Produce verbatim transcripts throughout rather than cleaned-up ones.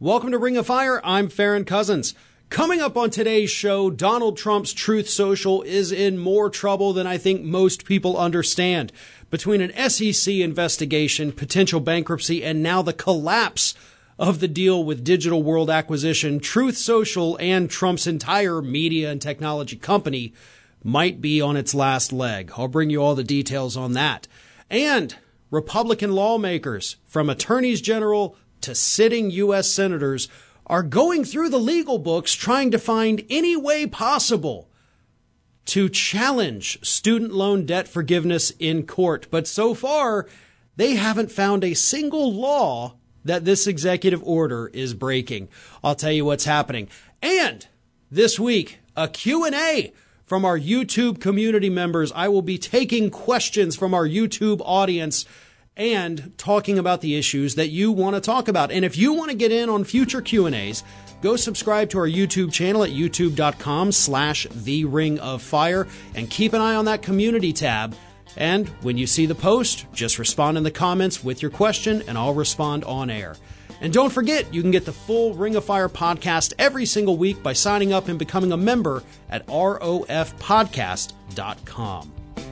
Welcome to Ring of Fire. I'm Farron Cousins. Coming up on today's show, Donald Trump's Truth Social is in more trouble than I think most people understand. Between an S E C investigation, potential bankruptcy, and now the collapse of the deal with Digital World Acquisition, Truth Social and Trump's entire media and technology company might be on its last leg. I'll bring you all the details on that. And Republican lawmakers, from attorneys general to sitting U S senators, are going through the legal books trying to find any way possible to challenge student loan debt forgiveness in court. But so far, they haven't found a single law that this executive order is breaking. I'll tell you what's happening. And this week, a Q and A from our YouTube community members. I will be taking questions from our YouTube audience and talking about the issues that you want to talk about. And if you want to get in on future Q and A's, go subscribe to our YouTube channel at youtube.com slash the Ring of Fire and keep an eye on that community tab. And when you see the post, just respond in the comments with your question and I'll respond on air. And don't forget, you can get the full Ring of Fire podcast every single week by signing up and becoming a member at R O F podcast dot com.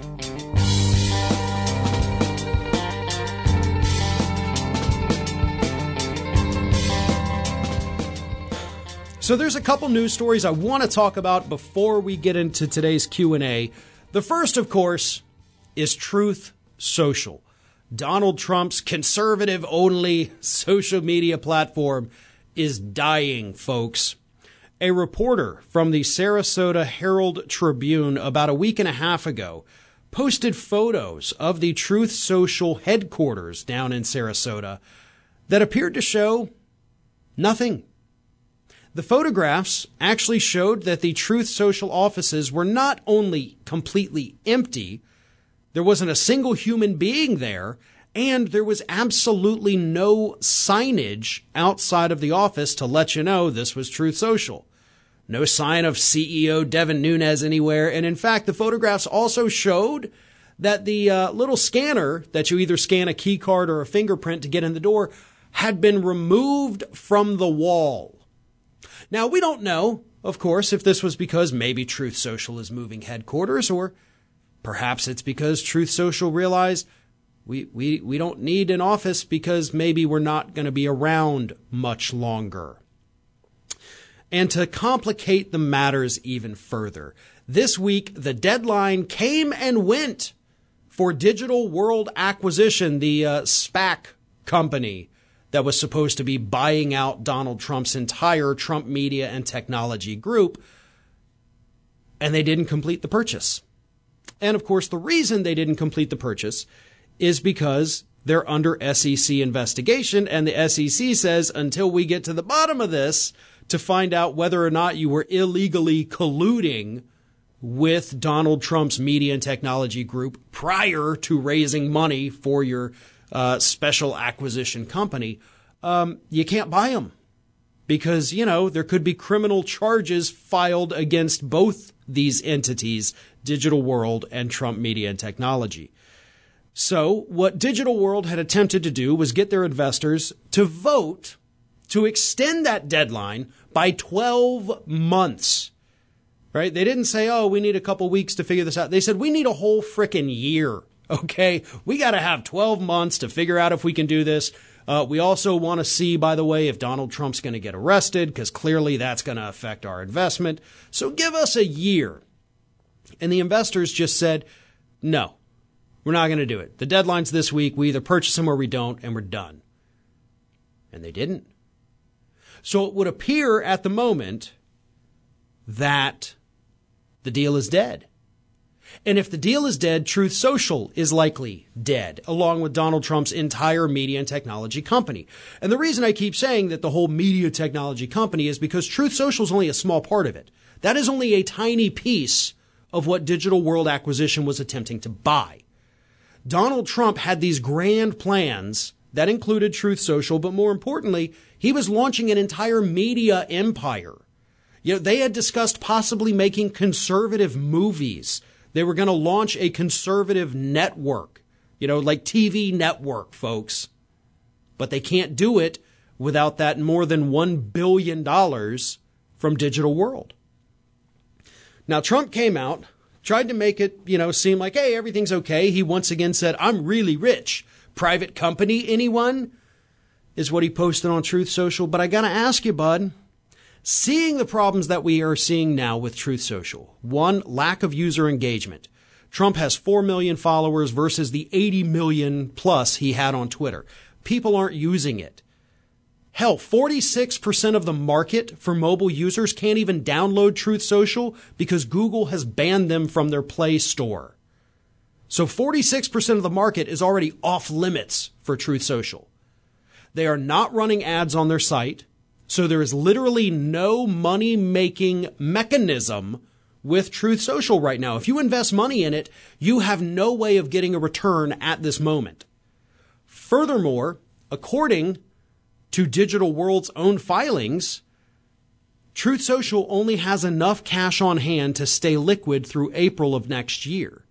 So there's a couple news stories I want to talk about before we get into today's Q and A. The first, of course, is Truth Social. Donald Trump's conservative-only social media platform is dying, folks. A reporter from the Sarasota Herald Tribune about a week and a half ago posted photos of the Truth Social headquarters down in Sarasota that appeared to show nothing. The photographs actually showed that the Truth Social offices were not only completely empty, there wasn't a single human being there, and there was absolutely no signage outside of the office to let you know this was Truth Social. No sign of C E O Devin Nunes anywhere, and in fact, the photographs also showed that the uh, little scanner that you either scan a key card or a fingerprint to get in the door had been removed from the wall. Now, we don't know, of course, if this was because maybe Truth Social is moving headquarters, or perhaps it's because Truth Social realized we, we, we don't need an office because maybe we're not going to be around much longer. And to complicate the matters even further, this week the deadline came and went for Digital World Acquisition, the uh, SPAC company that was supposed to be buying out Donald Trump's entire Trump media and technology group, and they didn't complete the purchase. And of course, the reason they didn't complete the purchase is because they're under S E C investigation, and the S E C says until we get to the bottom of this to find out whether or not you were illegally colluding with Donald Trump's media and technology group prior to raising money for your uh, special acquisition company, um, you can't buy them. Because, you know, there could be criminal charges filed against both these entities, Digital World and Trump Media and Technology. So what Digital World had attempted to do was get their investors to vote to extend that deadline by twelve months. Right? They didn't say, oh, we need a couple weeks to figure this out. They said, we need a whole frickin' year. Okay? We got to have twelve months to figure out if we can do this. Uh, we also want to see, by the way, if Donald Trump's going to get arrested, because clearly that's going to affect our investment. So give us a year. And the investors just said, no, we're not going to do it. The deadline's this week. We either purchase them or we don't, and we're done. And they didn't. So it would appear at the moment that the deal is dead. And if the deal is dead, Truth Social is likely dead, along with Donald Trump's entire media and technology company. And the reason I keep saying that the whole media technology company is because Truth Social is only a small part of it. That is only a tiny piece of what Digital World Acquisition was attempting to buy. Donald Trump had these grand plans that included Truth Social, but more importantly, he was launching an entire media empire. You know, they had discussed possibly making conservative movies. They were going to launch a conservative network, you know, like T V network, folks. But they can't do it without that more than one billion dollars from Digital World. Now, Trump came out, tried to make it, you know, seem like, hey, everything's okay. He once again said, I'm really rich. Private company, anyone? Is what he posted on Truth Social. But I got to ask you, bud, seeing the problems that we are seeing now with Truth Social, one, lack of user engagement. Trump has four million followers versus the eighty million plus he had on Twitter. People aren't using it. Hell, forty-six percent of the market for mobile users can't even download Truth Social because Google has banned them from their Play Store. So forty-six percent of the market is already off limits for Truth Social. They are not running ads on their site, so there is literally no money-making mechanism with Truth Social right now. If you invest money in it, you have no way of getting a return at this moment. Furthermore, according to Digital World's own filings, Truth Social only has enough cash on hand to stay liquid through April of next year.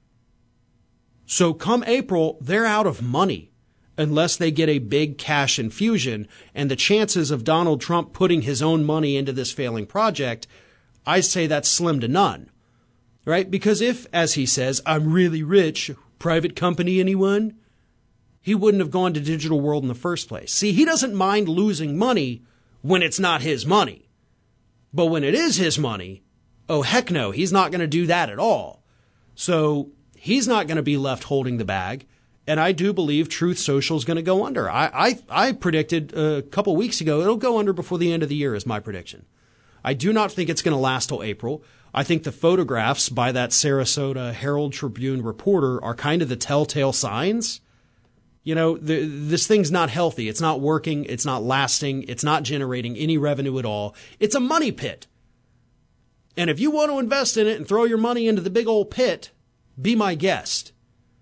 So come April, they're out of money unless they get a big cash infusion, and the chances of Donald Trump putting his own money into this failing project, I say that's slim to none, right? Because if, as he says, I'm really rich, private company, anyone? He wouldn't have gone to Digital World in the first place. See, he doesn't mind losing money when it's not his money. But when it is his money, oh, heck no, he's not going to do that at all. So he's not going to be left holding the bag. And I do believe Truth Social is going to go under. I, I, I predicted a couple weeks ago it'll go under before the end of the year is my prediction. I do not think it's going to last till April. I think the photographs by that Sarasota Herald Tribune reporter are kind of the telltale signs. You know, the, this thing's not healthy. It's not working. It's not lasting. It's not generating any revenue at all. It's a money pit. And if you want to invest in it and throw your money into the big old pit, be my guest.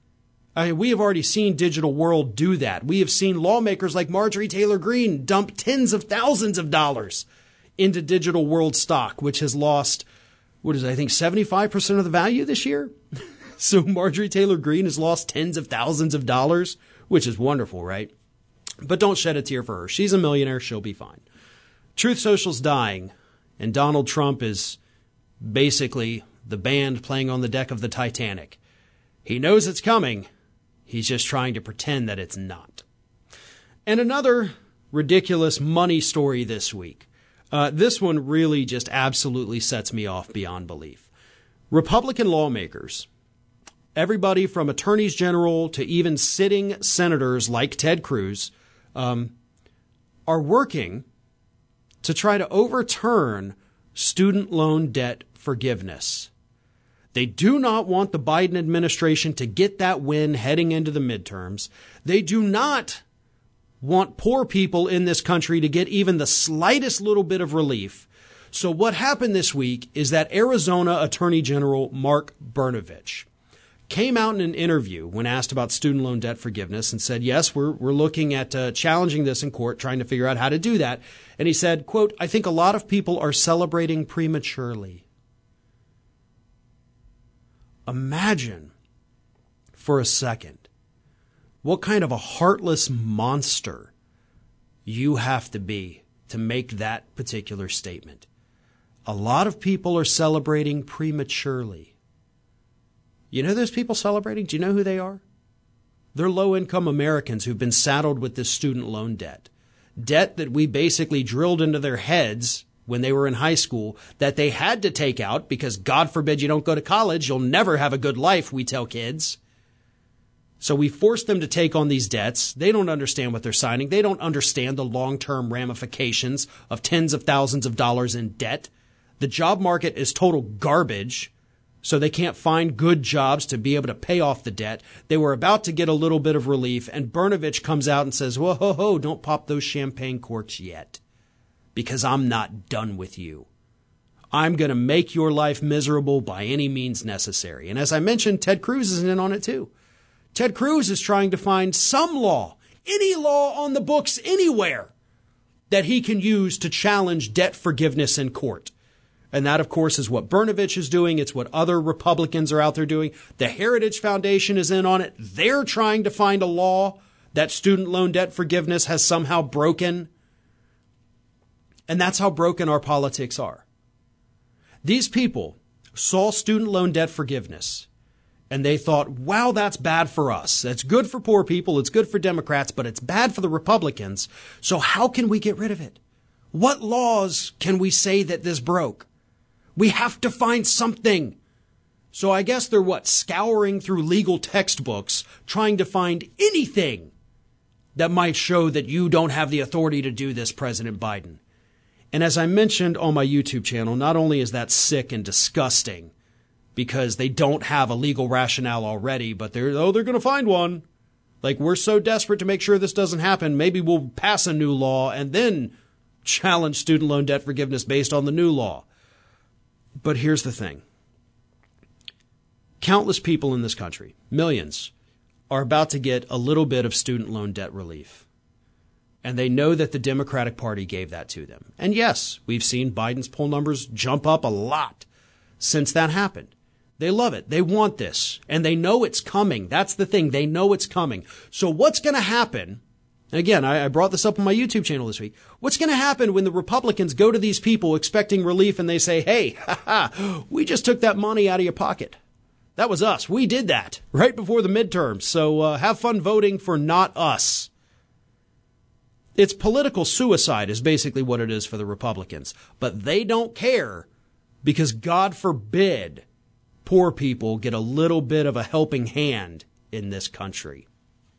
I mean, we have already seen Digital World do that. We have seen lawmakers like Marjorie Taylor Greene dump tens of thousands of dollars into Digital World stock, which has lost, what is it, I think seventy-five percent of the value this year? So Marjorie Taylor Greene has lost tens of thousands of dollars, which is wonderful, right? But don't shed a tear for her. She's a millionaire. She'll be fine. Truth Social's dying, and Donald Trump is basically the band playing on the deck of the Titanic. He knows it's coming. He's just trying to pretend that it's not. And another ridiculous money story this week. Uh, this one really just absolutely sets me off beyond belief. Republican lawmakers, everybody from attorneys general to even sitting senators like Ted Cruz, um, are working to try to overturn student loan debt forgiveness. They do not want the Biden administration to get that win heading into the midterms. They do not want poor people in this country to get even the slightest little bit of relief. So what happened this week is that Arizona Attorney General Mark Brnovich came out in an interview when asked about student loan debt forgiveness and said, yes, we're we're looking at uh, challenging this in court, trying to figure out how to do that. And he said, quote, I think a lot of people are celebrating prematurely. Imagine for a second what kind of a heartless monster you have to be to make that particular statement. A lot of people are celebrating prematurely. You know those people celebrating? Do you know who they are? They're low-income Americans who've been saddled with this student loan debt. Debt that we basically drilled into their heads when they were in high school that they had to take out because God forbid you don't go to college. You'll never have a good life, we tell kids. So we force them to take on these debts. They don't understand what they're signing. They don't understand the long-term ramifications of tens of thousands of dollars in debt. The job market is total garbage, so they can't find good jobs to be able to pay off the debt. They were about to get a little bit of relief, and Brnovich comes out and says, whoa, ho, ho, don't pop those champagne corks yet, because I'm not done with you. I'm going to make your life miserable by any means necessary. And as I mentioned, Ted Cruz is in on it too. Ted Cruz is trying to find some law, any law on the books anywhere, that he can use to challenge debt forgiveness in court. And that, of course, is what Brnovich is doing. It's what other Republicans are out there doing. The Heritage Foundation is in on it. They're trying to find a law that student loan debt forgiveness has somehow broken. And that's how broken our politics are. These people saw student loan debt forgiveness and they thought, wow, that's bad for us. That's good for poor people. It's good for Democrats, but it's bad for the Republicans. So how can we get rid of it? What laws can we say that this broke? We have to find something. So I guess they're what? Scouring through legal textbooks, trying to find anything that might show that you don't have the authority to do this, President Biden. And as I mentioned on my YouTube channel, not only is that sick and disgusting because they don't have a legal rationale already, but they're, oh, they're going to find one. Like, we're so desperate to make sure this doesn't happen. Maybe we'll pass a new law and then challenge student loan debt forgiveness based on the new law. But here's the thing. Countless people in this country, millions, are about to get a little bit of student loan debt relief. And they know that the Democratic Party gave that to them. And yes, we've seen Biden's poll numbers jump up a lot since that happened. They love it. They want this. And they know it's coming. That's the thing. They know it's coming. So what's going to happen? And again, I, I brought this up on my YouTube channel this week. What's going to happen when the Republicans go to these people expecting relief and they say, hey, ha, ha, we just took that money out of your pocket. That was us. We did that right before the midterms. So uh, have fun voting for not us. It's political suicide is basically what it is for the Republicans. But they don't care because, God forbid, poor people get a little bit of a helping hand in this country.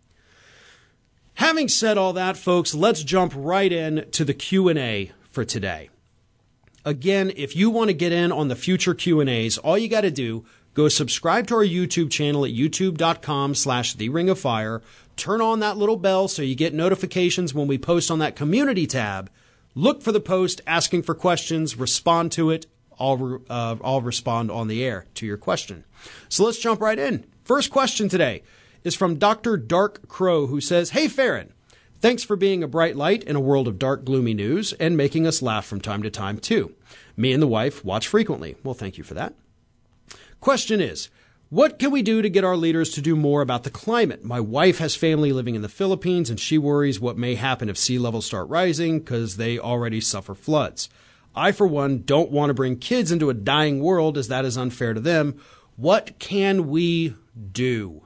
Having said all that, folks, let's jump right in to the Q and A for today. Again, if you want to get in on the future Q and A's, all you got to do, go subscribe to our YouTube channel at youtube.com slash the ring of fire. Turn on that little bell so you get notifications when we post on that community tab. Look for the post asking for questions, respond to it. I'll, uh, I'll respond on the air to your question. So let's jump right in. First question today is from Doctor Dark Crow, who says, hey, Farron, thanks for being a bright light in a world of dark, gloomy news and making us laugh from time to time, too. Me and the wife watch frequently. Well, thank you for that. Question is, what can we do to get our leaders to do more about the climate? My wife has family living in the Philippines, and she worries what may happen if sea levels start rising because they already suffer floods. I, for one, don't want to bring kids into a dying world as that is unfair to them. What can we do?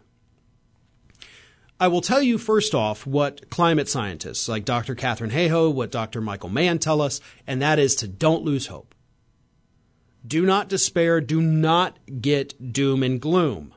I will tell you first off what climate scientists like Doctor Katharine Hayhoe, what Doctor Michael Mann tell us, and that is to don't lose hope. Do not despair. Do not get doom and gloom.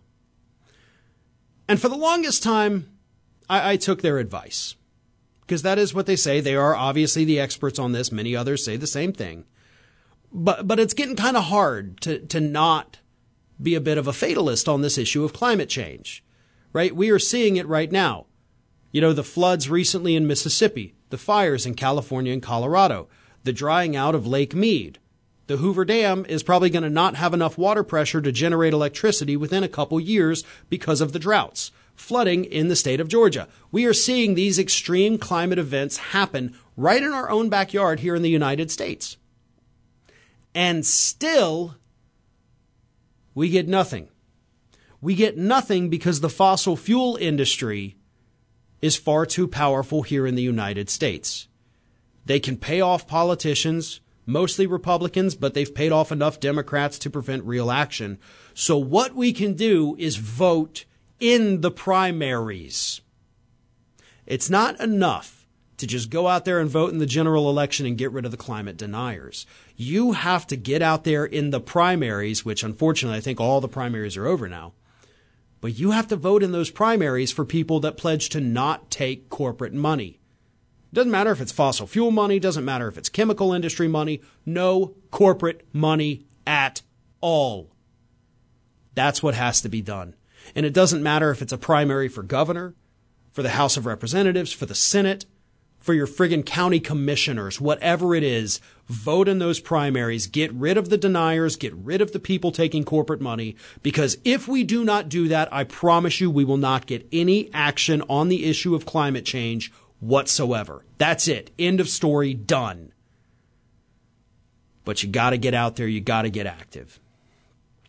And for the longest time, I, I took their advice. Because that is what they say. They are obviously the experts on this. Many others say the same thing. But but it's getting kind of hard to, to not be a bit of a fatalist on this issue of climate change. Right? We are seeing it right now. You know, the floods recently in Mississippi, the fires in California and Colorado, the drying out of Lake Mead. The Hoover Dam is probably going to not have enough water pressure to generate electricity within a couple years because of the droughts. Flooding in the state of Georgia. We are seeing these extreme climate events happen right in our own backyard here in the United States. And still, we get nothing. We get nothing because the fossil fuel industry is far too powerful here in the United States. They can pay off politicians, mostly Republicans, but they've paid off enough Democrats to prevent real action. So what we can do is vote in the primaries. It's not enough to just go out there and vote in the general election and get rid of the climate deniers. You have to get out there in the primaries, which unfortunately I think all the primaries are over now. But you have to vote in those primaries for people that pledge to not take corporate money. Doesn't matter if it's fossil fuel money, doesn't matter if it's chemical industry money, no corporate money at all. That's what has to be done. And it doesn't matter if it's a primary for governor, for the House of Representatives, for the Senate, for your friggin' county commissioners, whatever it is, vote in those primaries, get rid of the deniers, get rid of the people taking corporate money, because if we do not do that, I promise you we will not get any action on the issue of climate change whatsoever. That's it. End of story. Done. But you got to get out there. You got to get active.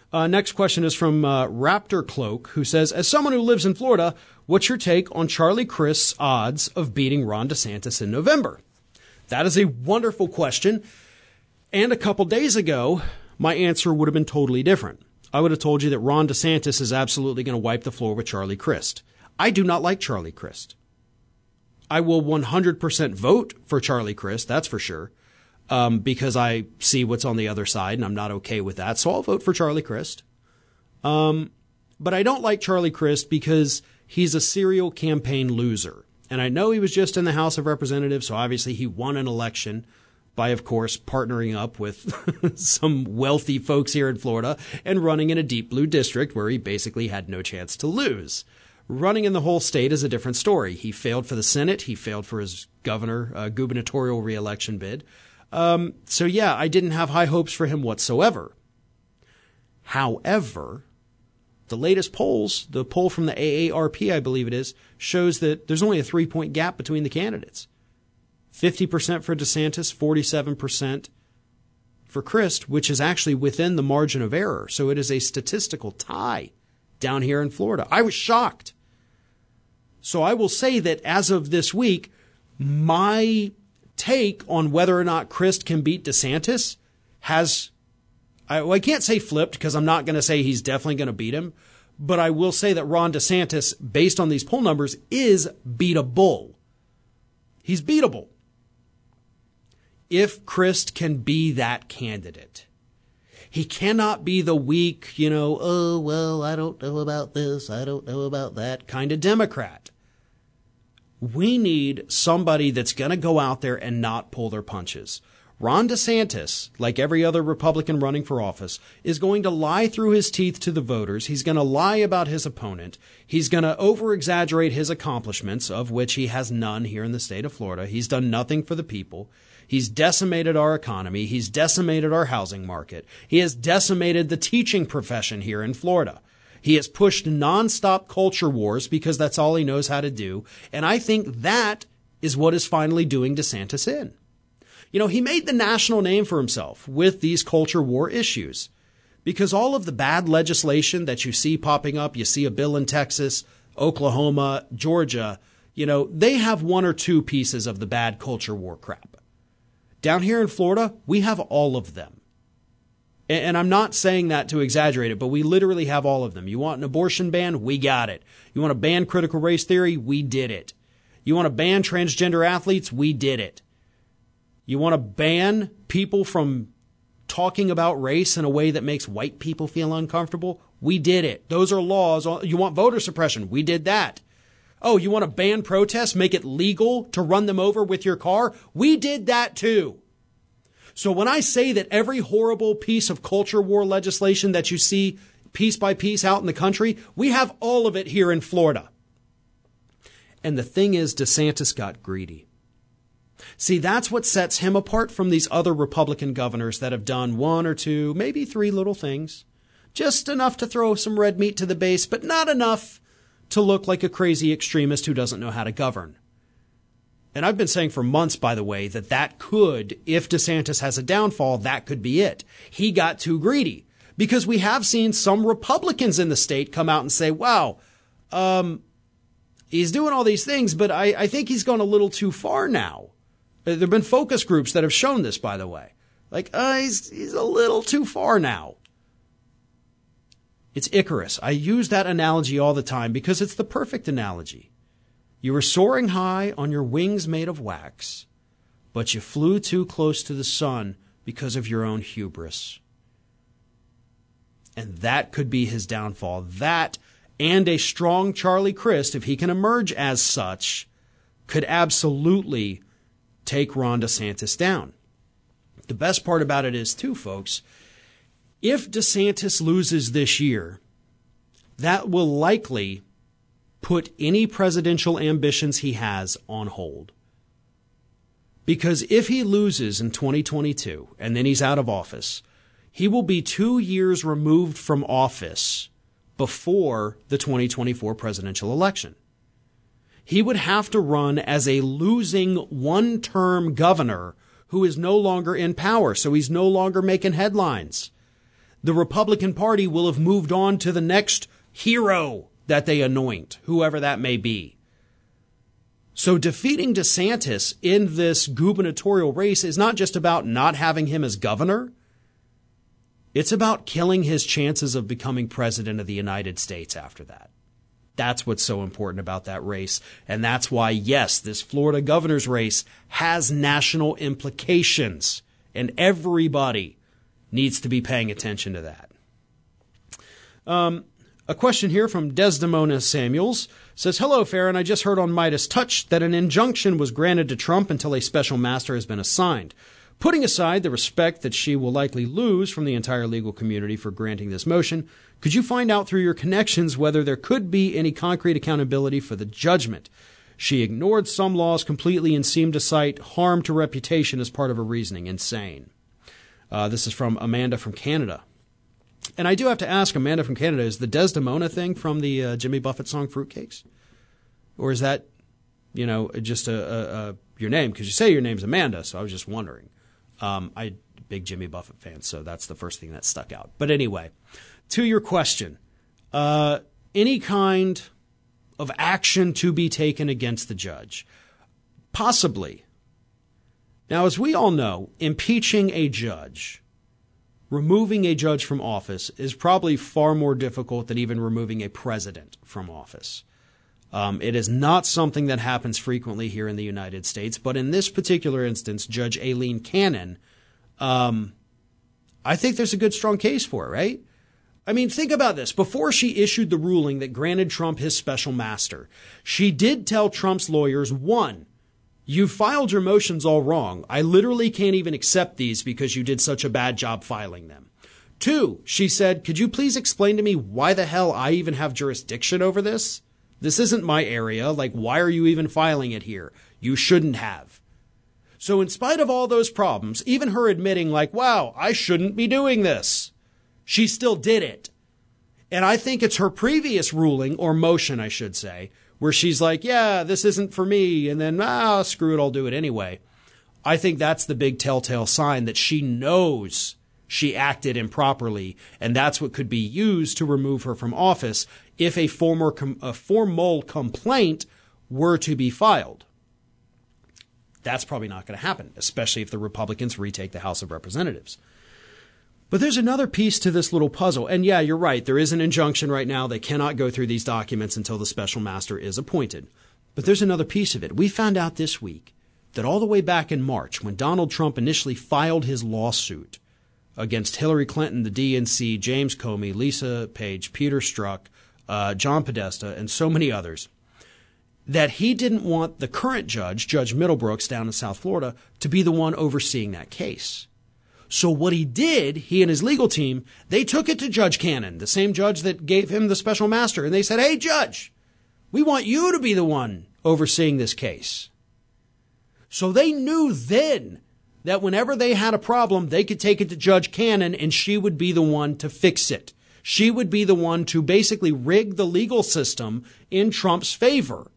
Uh, next question is from uh, Raptor Cloak, who says, as someone who lives in Florida, what's your take on Charlie Crist's odds of beating Ron DeSantis in November? That is a wonderful question. And a couple days ago, my answer would have been totally different. I would have told you that Ron DeSantis is absolutely going to wipe the floor with Charlie Crist. I do not like Charlie Crist. I will one hundred percent vote for Charlie Crist, that's for sure, um, because I see what's on the other side and I'm not okay with that. So I'll vote for Charlie Crist. Um, but I don't like Charlie Crist because he's a serial campaign loser. And I know he was just in the House of Representatives, so obviously he won an election by, of course, partnering up with some wealthy folks here in Florida and running in a deep blue district where he basically had no chance to lose. Running in the whole state is a different story. He failed for the Senate. He failed for his governor, uh, gubernatorial reelection bid. Um, so, yeah, I didn't have high hopes for him whatsoever. However, the latest polls, the poll from the A A R P, I believe it is, shows that there's only a three-point gap between the candidates. fifty percent for DeSantis, forty-seven percent for Crist, which is actually within the margin of error. So it is a statistical tie down here in Florida. I was shocked. So I will say that as of this week, my take on whether or not Crist can beat DeSantis has, I, well, I can't say flipped because I'm not going to say he's definitely going to beat him. But I will say that Ron DeSantis, based on these poll numbers, is beatable. He's beatable. If Crist can be that candidate. He cannot be the weak, you know, oh, well, I don't know about this, I don't know about that kind of Democrat. We need somebody that's going to go out there and not pull their punches. Ron DeSantis, like every other Republican running for office, is going to lie through his teeth to the voters. He's going to lie about his opponent. He's going to over-exaggerate his accomplishments, of which he has none here in the state of Florida. He's done nothing for the people. He's decimated our economy. He's decimated our housing market. He has decimated the teaching profession here in Florida. He has pushed nonstop culture wars because that's all he knows how to do. And I think that is what is finally doing DeSantis in. You know, he made the national name for himself with these culture war issues because all of the bad legislation that you see popping up, you see a bill in Texas, Oklahoma, Georgia, you know, they have one or two pieces of the bad culture war crap. Down here in Florida, we have all of them. And I'm not saying that to exaggerate it, but we literally have all of them. You want an abortion ban? We got it. You want to ban critical race theory? We did it. You want to ban transgender athletes? We did it. You want to ban people from talking about race in a way that makes white people feel uncomfortable? We did it. Those are laws. You want voter suppression? We did that. Oh, you want to ban protests, make it legal to run them over with your car? We did that too. So when I say that every horrible piece of culture war legislation that you see piece by piece out in the country, we have all of it here in Florida. And the thing is, DeSantis got greedy. See, that's what sets him apart from these other Republican governors that have done one or two, maybe three little things. Just enough to throw some red meat to the base, but not enough to look like a crazy extremist who doesn't know how to govern. And I've been saying for months, by the way, that that could, if DeSantis has a downfall, that could be it. He got too greedy because we have seen some Republicans in the state come out and say, wow, um, he's doing all these things, but I, I think he's gone a little too far now. There have been focus groups that have shown this, by the way. Like, uh, he's, he's a little too far now. It's Icarus. I use that analogy all the time because it's the perfect analogy. You were soaring high on your wings made of wax, but you flew too close to the sun because of your own hubris. And that could be his downfall. That and a strong Charlie Crist, if he can emerge as such, could absolutely take Ron DeSantis down. The best part about it is, too, folks, if DeSantis loses this year, that will likely put any presidential ambitions he has on hold. Because if he loses in twenty twenty-two and then he's out of office, he will be two years removed from office before the twenty twenty-four presidential election. He would have to run as a losing one-term governor who is no longer in power, so he's no longer making headlines. the Republican Party will have moved on to the next hero that they anoint, whoever that may be. So defeating DeSantis in this gubernatorial race is not just about not having him as governor. It's about killing his chances of becoming president of the United States after that. That's what's so important about that race. And that's why, yes, this Florida governor's race has national implications. And everybody needs to be paying attention to that. Um, a question here from Desdemona Samuels says, hello, Farron. I just heard on Midas Touch that an injunction was granted to Trump until a special master has been assigned. Putting aside the respect that she will likely lose from the entire legal community for granting this motion, could you find out through your connections whether there could be any concrete accountability for the judgment? She ignored some laws completely and seemed to cite harm to reputation as part of her reasoning. Insane. Uh, this is from Amanda from Canada. And I do have to ask, Amanda from Canada, is the Desdemona thing from the uh, Jimmy Buffett song Fruitcakes? Or is that, you know, just a, a, a your name? Because you say your name's Amanda, so I was just wondering. Um, I'm a big Jimmy Buffett fan, so that's the first thing that stuck out. But anyway, to your question, uh, any kind of action to be taken against the judge? Possibly. Now, as we all know, impeaching a judge, removing a judge from office is probably far more difficult than even removing a president from office. Um, it is not something that happens frequently here in the United States, but in this particular instance, Judge Aileen Cannon, um, I think there's a good, strong case for it, right? I mean, think about this. Before she issued the ruling that granted Trump his special master, she did tell Trump's lawyers, one, you filed your motions all wrong. I literally can't even accept these because you did such a bad job filing them. Two, she said, could you please explain to me why the hell I even have jurisdiction over this? This isn't my area. Like, why are you even filing it here? You shouldn't have. So in spite of all those problems, even her admitting like, wow, I shouldn't be doing this, she still did it. And I think it's her previous ruling, or motion, I should say, where she's like, yeah, this isn't for me. And then, ah, screw it, I'll do it anyway. I think that's the big telltale sign that she knows she acted improperly. And that's what could be used to remove her from office if a formal, com- a formal complaint were to be filed. That's probably not going to happen, especially if the Republicans retake the House of Representatives. But there's another piece to this little puzzle. And yeah, you're right. There is an injunction right now. They cannot go through these documents until the special master is appointed. But there's another piece of it. We found out this week that all the way back in March, when Donald Trump initially filed his lawsuit against Hillary Clinton, the D N C, James Comey, Lisa Page, Peter Strzok, uh, John Podesta, and so many others, that he didn't want the current judge, Judge Middlebrooks down in South Florida, to be the one overseeing that case. So what he did, he and his legal team, they took it to Judge Cannon, the same judge that gave him the special master, and they said, hey, Judge, we want you to be the one overseeing this case. So they knew then that whenever they had a problem, they could take it to Judge Cannon, and she would be the one to fix it. She would be the one to basically rig the legal system in Trump's favor.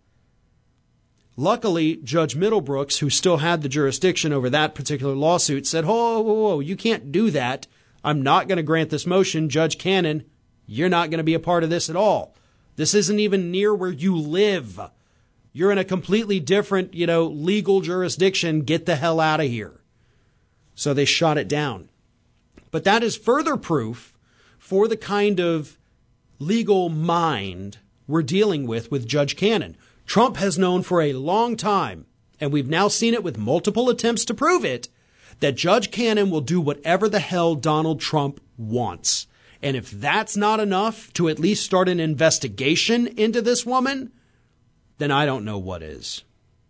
Luckily, Judge Middlebrooks, who still had the jurisdiction over that particular lawsuit, said, whoa, whoa, whoa, you can't do that. I'm not going to grant this motion. Judge Cannon, you're not going to be a part of this at all. This isn't even near where you live. You're in a completely different, you know, legal jurisdiction. Get the hell out of here. So they shot it down. But that is further proof for the kind of legal mind we're dealing with with Judge Cannon. Trump has known for a long time, and we've now seen it with multiple attempts to prove it, that Judge Cannon will do whatever the hell Donald Trump wants. And if that's not enough to at least start an investigation into this woman, then I don't know what is.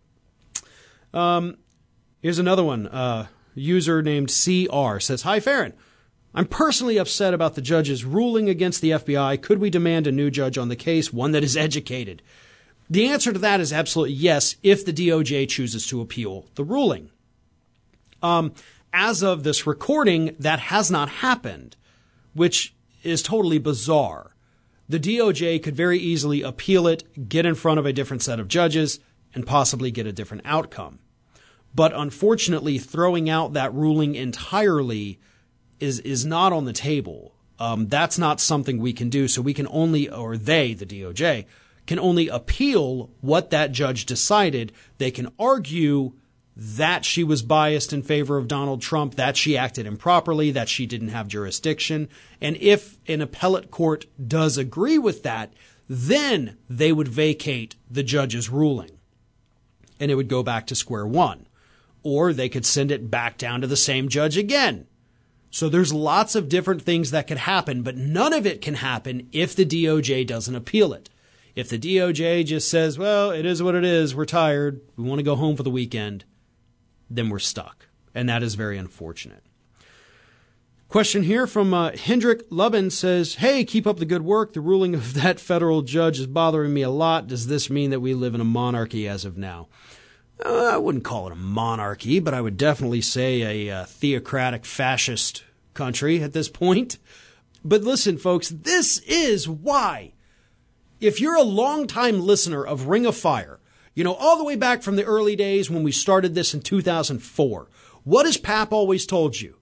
Um, here's another one. Uh, user named C R says, hi, Farron. I'm personally upset about the judge's ruling against the F B I. Could we demand a new judge on the case, one that is educated? The answer to that is absolutely yes, if the D O J chooses to appeal the ruling. Um, as of this recording, that has not happened, which is totally bizarre. The D O J could very easily appeal it, get in front of a different set of judges, and possibly get a different outcome. But unfortunately, throwing out that ruling entirely is, is not on the table. um, that's not something we can do. So we can only, or they, the D O J, can only appeal what that judge decided. They can argue that she was biased in favor of Donald Trump, that she acted improperly, that she didn't have jurisdiction. And if an appellate court does agree with that, then they would vacate the judge's ruling and it would go back to square one. Or they could send it back down to the same judge again. So there's lots of different things that could happen, but none of it can happen if the D O J doesn't appeal it. If the D O J just says, well, it is what it is, we're tired, we want to go home for the weekend, then we're stuck. And that is very unfortunate. Question here from uh, Hendrik Lubin says, hey, keep up the good work. The ruling of that federal judge is bothering me a lot. Does this mean that we live in a monarchy as of now? Uh, I wouldn't call it a monarchy, but I would definitely say a uh, theocratic fascist country at this point. But listen, folks, this is why, if you're a longtime listener of Ring of Fire, you know, all the way back from the early days when we started this in two thousand four, what has Pap always told you?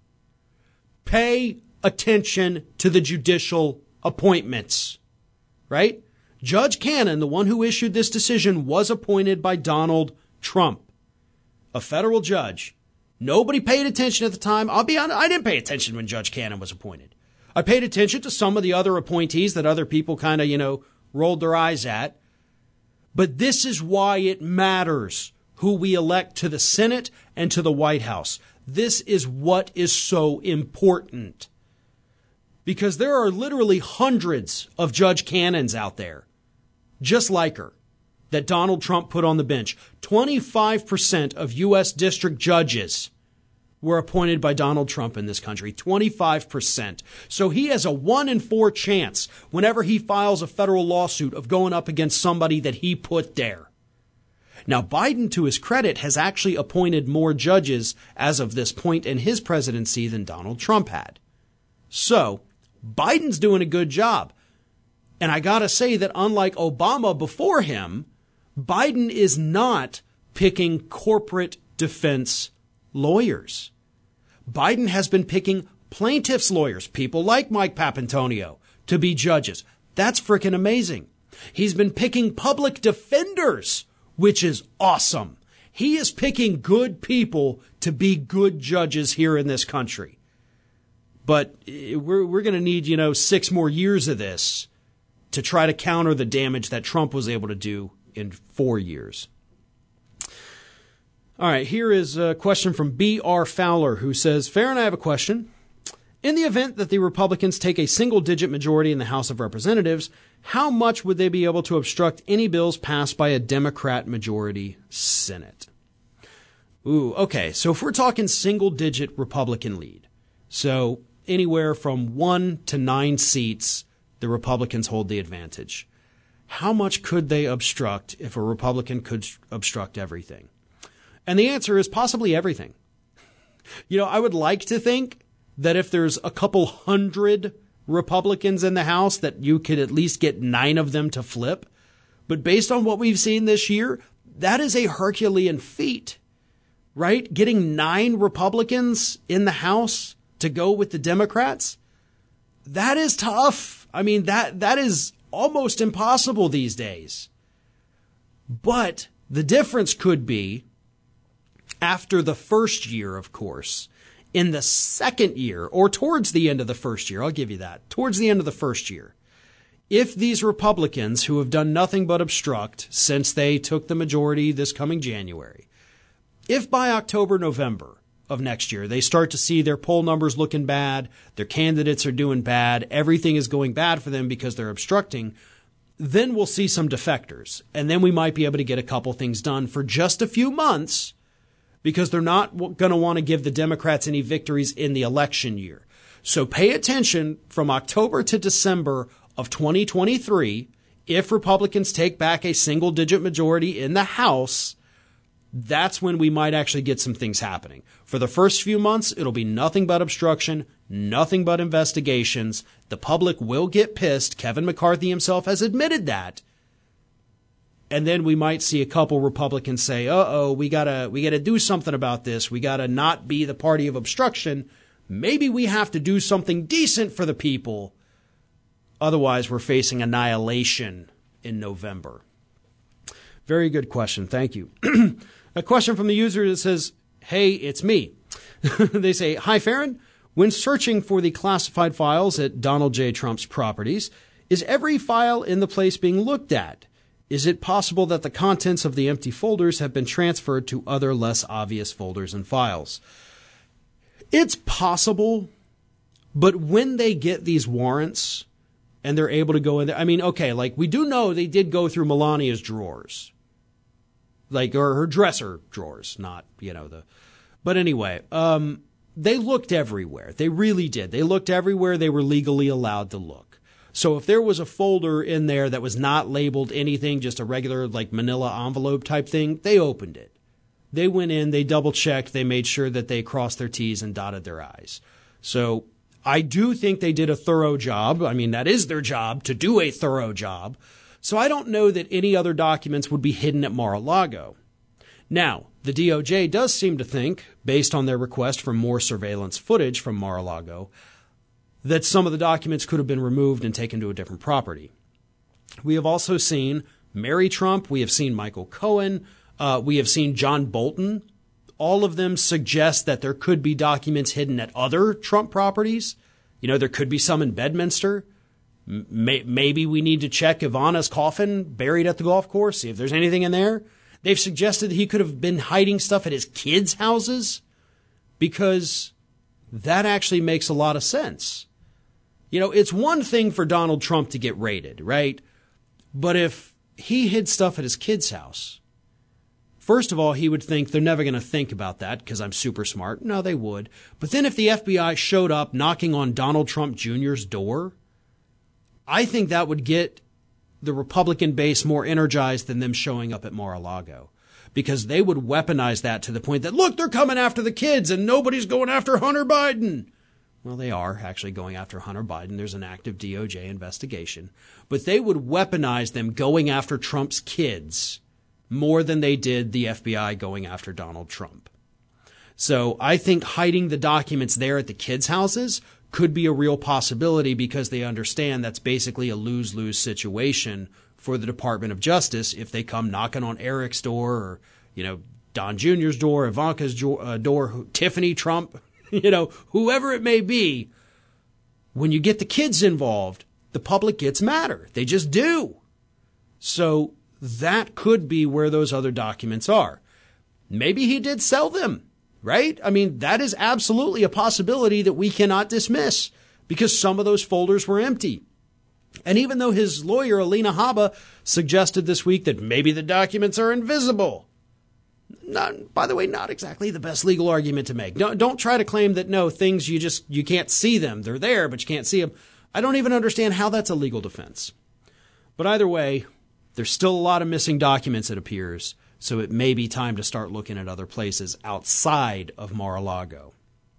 Pay attention to the judicial appointments, right? Judge Cannon, the one who issued this decision, was appointed by Donald Trump, a federal judge. Nobody paid attention at the time. I'll be honest, I didn't pay attention when Judge Cannon was appointed. I paid attention to some of the other appointees that other people kind of, you know, rolled their eyes at. But this is why it matters who we elect to the Senate and to the White House. This is what is so important. Because there are literally hundreds of Judge Cannons out there, just like her, that Donald Trump put on the bench. twenty-five percent of U S district judges were appointed by Donald Trump in this country. twenty-five percent. So he has a one in four chance whenever he files a federal lawsuit of going up against somebody that he put there. Now, Biden, to his credit, has actually appointed more judges as of this point in his presidency than Donald Trump had. So Biden's doing a good job. And I got to say that unlike Obama before him, Biden is not picking corporate defense lawyers. Biden has been picking plaintiffs' lawyers, people like Mike Papantonio, to be judges. That's freaking amazing. He's been picking public defenders, which is awesome. He is picking good people to be good judges here in this country. But we're we're going to need, you know, six more years of this to try to counter the damage that Trump was able to do in four years. All right, here is a question from B R Fowler, who says, Farron, I have a question. In the event that the Republicans take a single-digit majority in the House of Representatives, how much would they be able to obstruct any bills passed by a Democrat majority Senate? Ooh, okay, so if we're talking single-digit Republican lead, so anywhere from one to nine seats, the Republicans hold the advantage. How much could they obstruct if a Republican could obstruct everything? And the answer is possibly everything. You know, I would like to think that if there's a couple hundred Republicans in the House, that you could at least get nine of them to flip. But based on what we've seen this year, that is a Herculean feat, right? Getting nine Republicans in the House to go with the Democrats, that is tough. I mean, that that is almost impossible these days. But the difference could be, after the first year, of course, in the second year, or towards the end of the first year, I'll give you that, towards the end of the first year, if these Republicans who have done nothing but obstruct since they took the majority this coming January, if by October, November of next year they start to see their poll numbers looking bad, their candidates are doing bad, everything is going bad for them because they're obstructing, then we'll see some defectors. And then we might be able to get a couple things done for just a few months, because they're not going to want to give the Democrats any victories in the election year. So pay attention from October to December of twenty twenty-three. If Republicans take back a single-digit majority in the House, that's when we might actually get some things happening. For the first few months, it'll be nothing but obstruction, nothing but investigations. The public will get pissed. Kevin McCarthy himself has admitted that. And then we might see a couple Republicans say, uh-oh, we gotta we gotta do something about this. We gotta not be the party of obstruction. maybe we have to do something decent for the people. Otherwise, we're facing annihilation in November. Very good question. Thank you. A question from the user that says, hey, it's me. They say, hi, Farron. When searching for the classified files at Donald J. Trump's properties, is every file in the place being looked at? Is it possible that the contents of the empty folders have been transferred to other less obvious folders and files? It's possible, but when they get these warrants and they're able to go in there, I mean, okay, like we do know they did go through Melania's drawers, like, or her dresser drawers, not, you know, the, but anyway, um, they looked everywhere. They really did. They looked everywhere they were legally allowed to look. So if there was a folder in there that was not labeled anything, just a regular like manila envelope type thing, they opened it. They went in, they double checked, they made sure that they crossed their T's and dotted their I's. So I do think they did a thorough job. I mean, that is their job, to do a thorough job. So I don't know that any other documents would be hidden at Mar-a-Lago. Now, the D O J does seem to think, based on their request for more surveillance footage from Mar-a-Lago, that some of the documents could have been removed and taken to a different property. We have also seen Mary Trump. We have seen Michael Cohen. Uh, we have seen John Bolton. All of them suggest that there could be documents hidden at other Trump properties. You know, there could be some in Bedminster. M- maybe we need to check Ivana's coffin buried at the golf course, see if there's anything in there. They've suggested he could have been hiding stuff at his kids' houses, because that actually makes a lot of sense. You know, it's one thing for Donald Trump to get raided, right? But if he hid stuff at his kid's house, first of all, he would think they're never going to think about that because I'm super smart. No, they would. But then if the F B I showed up knocking on Donald Trump Junior's door, I think that would get the Republican base more energized than them showing up at Mar-a-Lago, because they would weaponize that to the point that, look, they're coming after the kids and nobody's going after Hunter Biden. Well, they are actually going after Hunter Biden. There's an active D O J investigation. But they would weaponize them going after Trump's kids more than they did the F B I going after Donald Trump. So I think hiding the documents there at the kids' houses could be a real possibility, because they understand that's basically a lose-lose situation for the Department of Justice if they come knocking on Eric's door, or, you know, Don Junior's door, Ivanka's door, Tiffany Trump, you know, whoever it may be. When you get the kids involved, the public gets madder. They just do. So that could be where those other documents are. Maybe he did sell them, right? I mean, that is absolutely a possibility that we cannot dismiss, because some of those folders were empty. And even though his lawyer, Alina Habba, suggested this week that maybe the documents are invisible, not, by the way, not exactly the best legal argument to make. Don't, don't try to claim that, no, things you just, you can't see them. They're there, but you can't see them. I don't even understand how that's a legal defense. But either way, there's still a lot of missing documents, it appears. So it may be time to start looking at other places outside of Mar-a-Lago.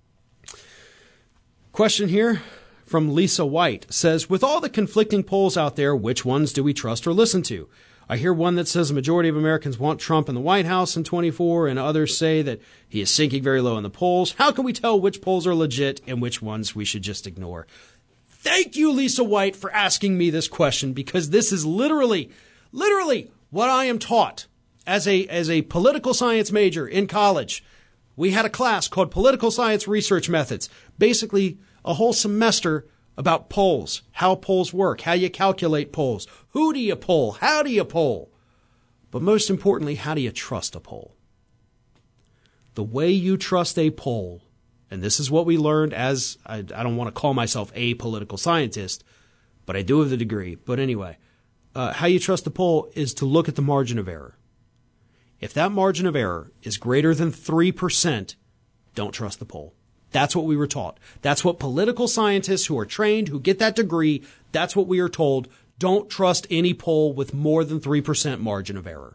Question here from Lisa White says, with all the conflicting polls out there, which ones do we trust or listen to? I hear one that says a majority of Americans want Trump in the White House in twenty-four, and others say that he is sinking very low in the polls. How can we tell which polls are legit and which ones we should just ignore? Thank you, Lisa White, for asking me this question, because this is literally, literally what I am taught. As a as a political science major in college, we had a class called Political Science Research Methods, basically a whole semester about polls, how polls work, how you calculate polls, who do you poll, how do you poll, but most importantly, how do you trust a poll? The way you trust a poll, and this is what we learned as, I, I don't want to call myself a political scientist, but I do have the degree. But anyway, uh, how you trust the poll is to look at the margin of error. If that margin of error is greater than three percent, don't trust the poll. That's what we were taught. That's what political scientists who are trained, who get that degree, that's what we are told. Don't trust any poll with more than three percent margin of error.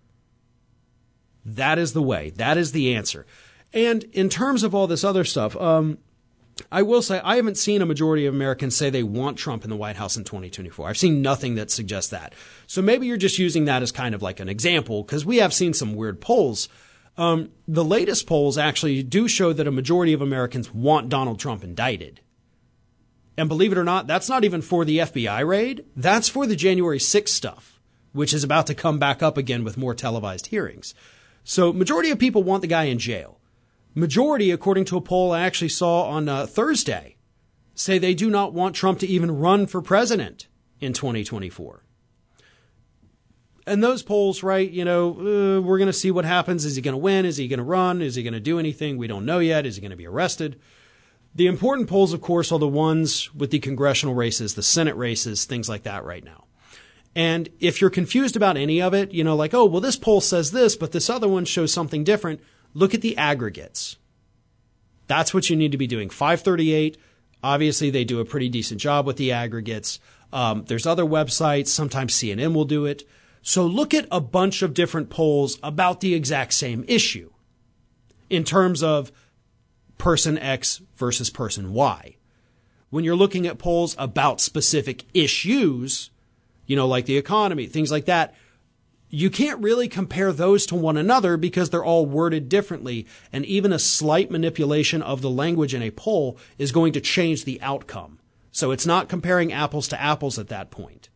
That is the way. That is the answer. And in terms of all this other stuff, um, I will say I haven't seen a majority of Americans say they want Trump in the White House in twenty twenty-four. I've seen nothing that suggests that. So maybe you're just using that as kind of like an example, because we have seen some weird polls. Um, the latest polls actually do show that a majority of Americans want Donald Trump indicted. And believe it or not, that's not even for the F B I raid. That's for the January sixth stuff, which is about to come back up again with more televised hearings. So majority of people want the guy in jail. Majority, according to a poll I actually saw on uh, Thursday, say they do not want Trump to even run for president in twenty twenty-four. And those polls, right, you know, uh, we're going to see what happens. Is he going to win? Is he going to run? Is he going to do anything? We don't know yet. Is he going to be arrested? The important polls, of course, are the ones with the congressional races, the Senate races, things like that right now. And if you're confused about any of it, you know, like, oh, well, this poll says this, but this other one shows something different, look at the aggregates. That's what you need to be doing. five thirty-eight, obviously, they do a pretty decent job with the aggregates. Um, there's other websites. Sometimes C N N will do it. So look at a bunch of different polls about the exact same issue in terms of person X versus person Y. When you're looking at polls about specific issues, you know, like the economy, things like that, you can't really compare those to one another because they're all worded differently. And even a slight manipulation of the language in a poll is going to change the outcome. So it's not comparing apples to apples at that point.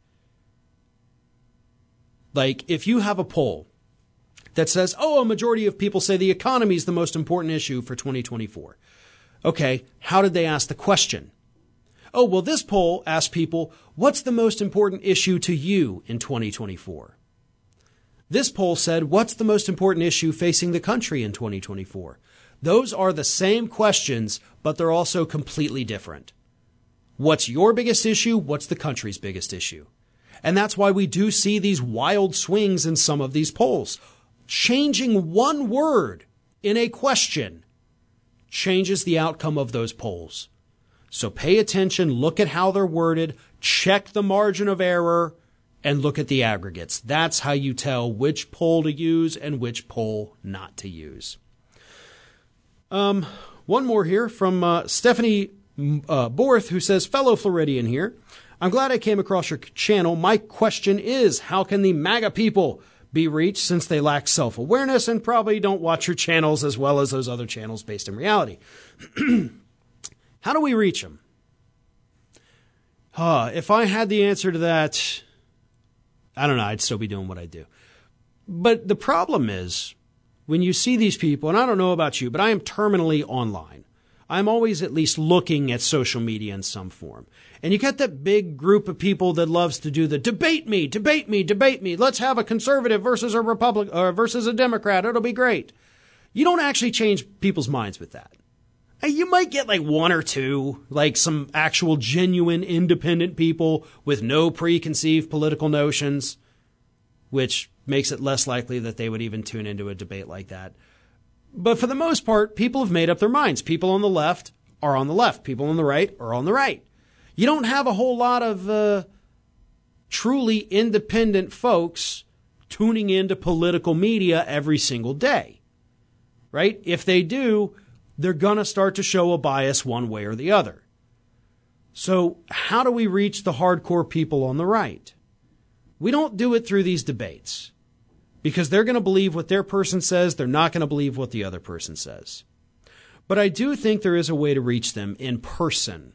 Like, if you have a poll that says, oh, a majority of people say the economy is the most important issue for twenty twenty-four. Okay, how did they ask the question? Oh, well, this poll asked people, what's the most important issue to you in twenty twenty-four? This poll said, what's the most important issue facing the country in twenty twenty-four? Those are the same questions, but they're also completely different. What's your biggest issue? What's the country's biggest issue? And that's why we do see these wild swings in some of these polls. Changing one word in a question changes the outcome of those polls. So pay attention, look at how they're worded, check the margin of error, and look at the aggregates. That's how you tell which poll to use and which poll not to use. Um, one more here from uh, Stephanie uh, Borth, who says, fellow Floridian here. I'm glad I came across your channel. My question is, how can the MAGA people be reached since they lack self-awareness and probably don't watch your channels as well as those other channels based in reality? How do we reach them? Uh, if I had the answer to that, I don't know, I'd still be doing what I do. But the problem is, when you see these people, and I don't know about you, but I am terminally online. I'm always at least looking at social media in some form. And you got that big group of people that loves to do the debate me, debate me, debate me. Let's have a conservative versus a Republican or versus a Democrat. It'll be great. You don't actually change people's minds with that. You might get like one or two, like some actual genuine independent people with no preconceived political notions, which makes it less likely that they would even tune into a debate like that. But for the most part, people have made up their minds. People on the left are on the left. People on the right are on the right. You don't have a whole lot of uh, truly independent folks tuning into political media every single day, right? If they do, they're going to start to show a bias one way or the other. So how do we reach the hardcore people on the right? We don't do it through these debates because they're going to believe what their person says. They're not going to believe what the other person says. But I do think there is a way to reach them in person.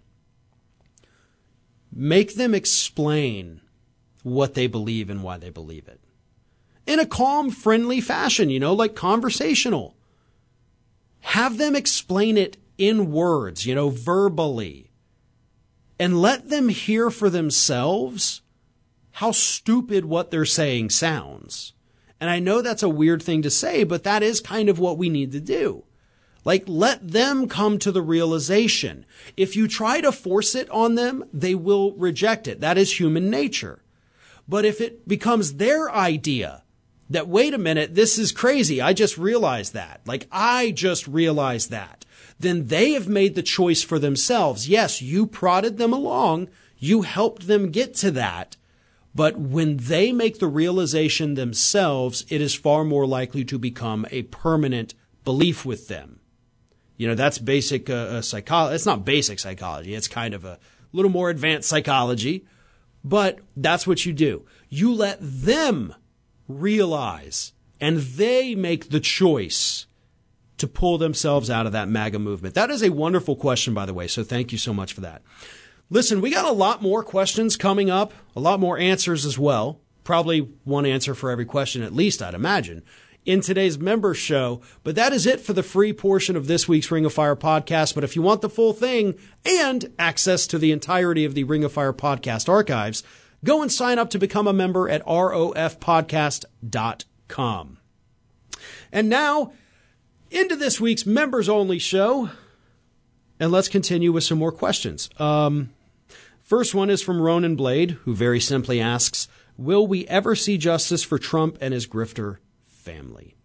Make them explain what they believe and why they believe it. In a calm, friendly fashion, you know, like conversational. Have them explain it in words, you know, verbally. And let them hear for themselves how stupid what they're saying sounds. And I know that's a weird thing to say, but that is kind of what we need to do. Like, let them come to the realization. If you try to force it on them, they will reject it. That is human nature. But if it becomes their idea that, wait a minute, this is crazy, I just realized that. Like, I just realized that. Then they have made the choice for themselves. Yes, you prodded them along. You helped them get to that. But when they make the realization themselves, it is far more likely to become a permanent belief with them. You know, that's basic uh, psychology. It's not basic psychology. It's kind of a little more advanced psychology. But that's what you do. You let them realize and they make the choice to pull themselves out of that MAGA movement? That is a wonderful question, by the way, so thank you so much for that. Listen, we got a lot more questions coming up, a lot more answers as well. Probably one answer for every question, at least, I'd imagine, in today's members show. But that is it for the free portion of this week's Ring of Fire podcast. But if you want the full thing and access to the entirety of the Ring of Fire podcast archives, go and sign up to become a member at R O F podcast dot com. And now, into this week's members-only show, and let's continue with some more questions. Um, first one is from Ronan Blade, who very simply asks, will we ever see justice for Trump and his grifter family?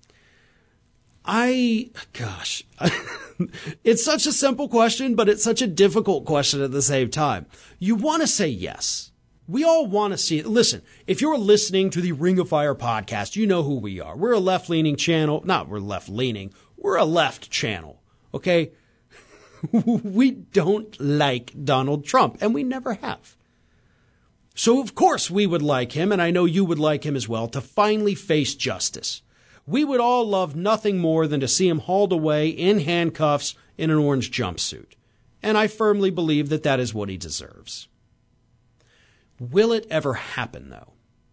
I, gosh, it's such a simple question, but it's such a difficult question at the same time. You want to say yes. We all want to see it. Listen, if you're listening to the Ring of Fire podcast, you know who we are. We're a left-leaning channel. Not we're left-leaning. We're a left channel, okay? We don't like Donald Trump, and we never have. So, of course, we would like him, and I know you would like him as well, to finally face justice. We would all love nothing more than to see him hauled away in handcuffs in an orange jumpsuit. And I firmly believe that that is what he deserves. Will it ever happen, though?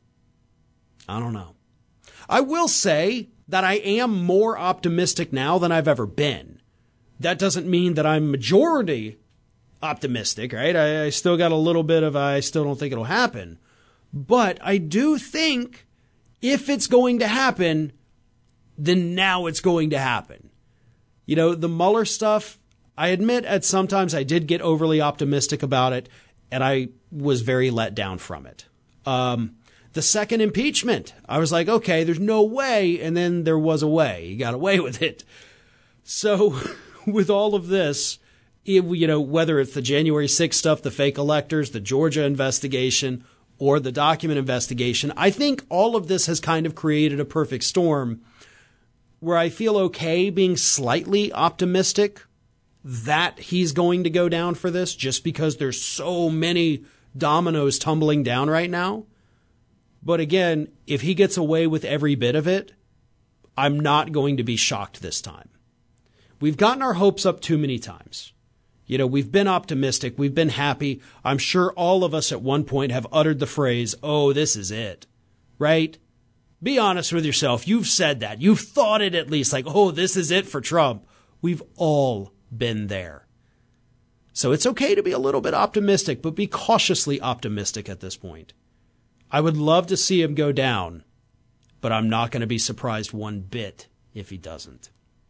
I don't know. I will say that I am more optimistic now than I've ever been. That doesn't mean that I'm majority optimistic, right? I, I still got a little bit of, I still don't think it'll happen. But I do think if it's going to happen, then now it's going to happen. You know, the Mueller stuff, I admit at sometimes I did get overly optimistic about it, and I was very let down from it. Um, the second impeachment, I was like, okay, there's no way. And then there was a way. He got away with it. So with all of this, it, you know, whether it's the January sixth stuff, the fake electors, the Georgia investigation, or the document investigation, I think all of this has kind of created a perfect storm where I feel okay being slightly optimistic that he's going to go down for this just because there's so many dominoes tumbling down right now. But again, if he gets away with every bit of it, I'm not going to be shocked this time. We've gotten our hopes up too many times. You know, we've been optimistic. We've been happy. I'm sure all of us at one point have uttered the phrase, oh, this is it, right? Be honest with yourself. You've said that. You've thought it at least like, oh, this is it for Trump. We've all been there. So it's okay to be a little bit optimistic, but be cautiously optimistic at this point. I would love to see him go down, but I'm not going to be surprised one bit if he doesn't.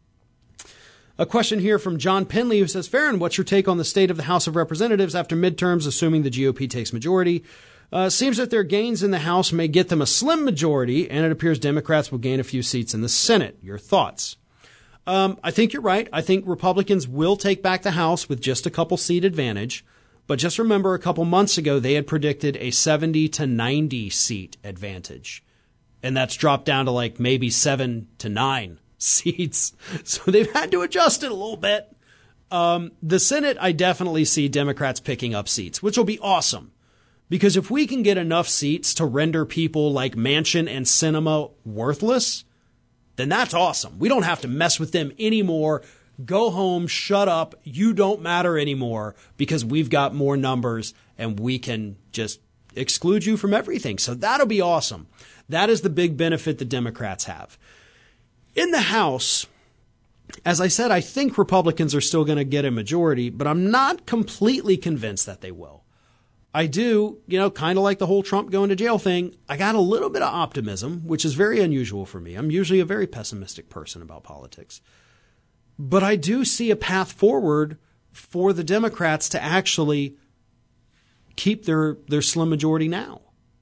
A question here from John Penley who says, Farron, what's your take on the state of the House of Representatives after midterms, assuming the G O P takes majority? Uh, seems that their gains in the House may get them a slim majority, and it appears Democrats will gain a few seats in the Senate. Your thoughts? Um, I think you're right. I think Republicans will take back the House with just a couple seat advantage. But just remember, a couple months ago, they had predicted a seventy to ninety seat advantage. And that's dropped down to like maybe seven to nine seats. So they've had to adjust it a little bit. Um, the Senate, I definitely see Democrats picking up seats, which will be awesome. Because if we can get enough seats to render people like Manchin and Sinema worthless, then that's awesome. We don't have to mess with them anymore. Go home, shut up. You don't matter anymore because we've got more numbers and we can just exclude you from everything. So that'll be awesome. That is the big benefit the Democrats have. In the House, as I said, I think Republicans are still going to get a majority, but I'm not completely convinced that they will. I do, you know, kind of like the whole Trump going to jail thing. I got a little bit of optimism, which is very unusual for me. I'm usually a very pessimistic person about politics. But I do see a path forward for the Democrats to actually keep their, their slim majority now.